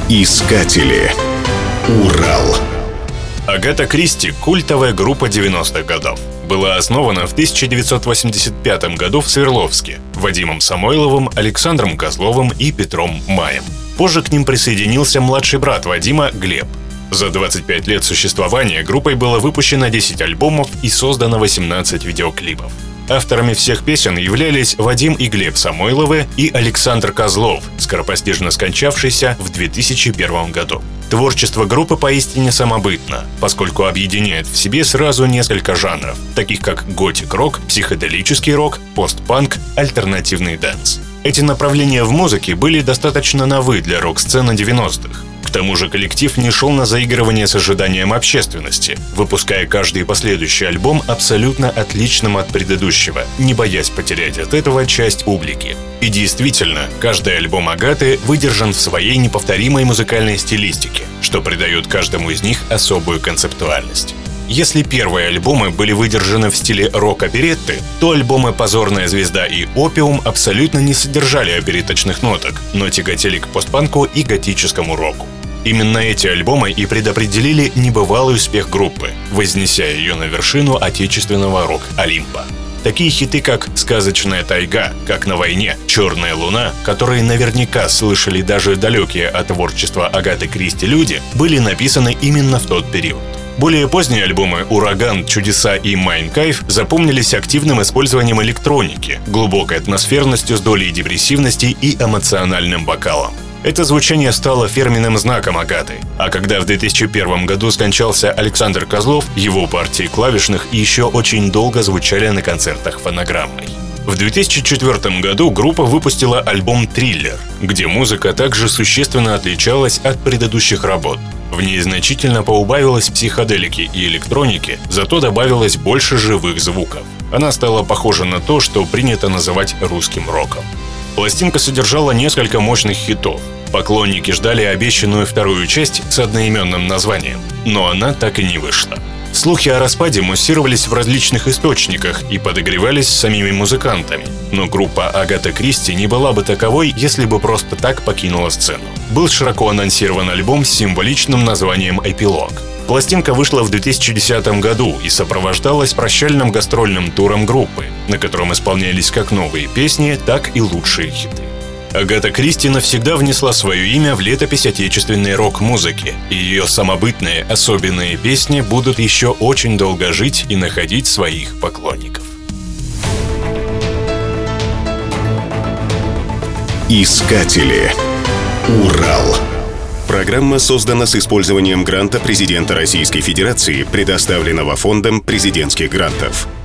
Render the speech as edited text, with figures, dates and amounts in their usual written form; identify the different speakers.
Speaker 1: Искатели. Урал.
Speaker 2: Агата Кристи – культовая группа 90-х годов. Была основана в 1985 году в Свердловске Вадимом Самойловым, Александром Козловым и Петром Маем. Позже к ним присоединился младший брат Вадима Глеб. За 25 лет существования группой было выпущено 10 альбомов и создано 18 видеоклипов. Авторами всех песен являлись Вадим и Глеб Самойловы и Александр Козлов, скоропостижно скончавшийся в 2001 году. Творчество группы поистине самобытно, поскольку объединяет в себе сразу несколько жанров, таких как готик-рок, психоделический рок, постпанк, альтернативный дэнс. Эти направления в музыке были достаточно новы для рок-сцены 90-х. К тому же коллектив не шел на заигрывание с ожиданием общественности, выпуская каждый последующий альбом абсолютно отличным от предыдущего, не боясь потерять от этого часть публики. И действительно, каждый альбом Агаты выдержан в своей неповторимой музыкальной стилистике, что придает каждому из них особую концептуальность. Если первые альбомы были выдержаны в стиле рок-оперетты, то альбомы «Позорная звезда» и «Опиум» абсолютно не содержали опереточных ноток, но тяготели к постпанку и готическому року. Именно эти альбомы и предопределили небывалый успех группы, вознеся ее на вершину отечественного рок-олимпа. Такие хиты, как «Сказочная тайга», «Как на войне», «Черная луна», которые наверняка слышали даже далекие от творчества Агаты Кристи люди, были написаны именно в тот период. Более поздние альбомы «Ураган», «Чудеса» и «Майн Кайф» запомнились активным использованием электроники, глубокой атмосферностью с долей депрессивности и эмоциональным вокалом. Это звучание стало фирменным знаком Агаты. А когда в 2001 году скончался Александр Козлов, его партии клавишных еще очень долго звучали на концертах фонограммой. В 2004 году группа выпустила альбом «Триллер», где музыка также существенно отличалась от предыдущих работ. В ней значительно поубавилось психоделики и электроники, зато добавилось больше живых звуков. Она стала похожа на то, что принято называть русским роком. Пластинка содержала несколько мощных хитов. Поклонники ждали обещанную вторую часть с одноименным названием, но она так и не вышла. Слухи о распаде муссировались в различных источниках и подогревались самими музыкантами, но группа Агата Кристи не была бы таковой, если бы просто так покинула сцену. Был широко анонсирован альбом с символичным названием «Эпилог». Пластинка вышла в 2010 году и сопровождалась прощальным гастрольным туром группы, на котором исполнялись как новые песни, так и лучшие хиты. Агата Кристи навсегда внесла свое имя в летопись отечественной рок-музыки, и ее самобытные, особенные песни будут еще очень долго жить и находить своих поклонников.
Speaker 1: Искатели. Урал. Программа создана с использованием гранта президента Российской Федерации, предоставленного Фондом президентских грантов.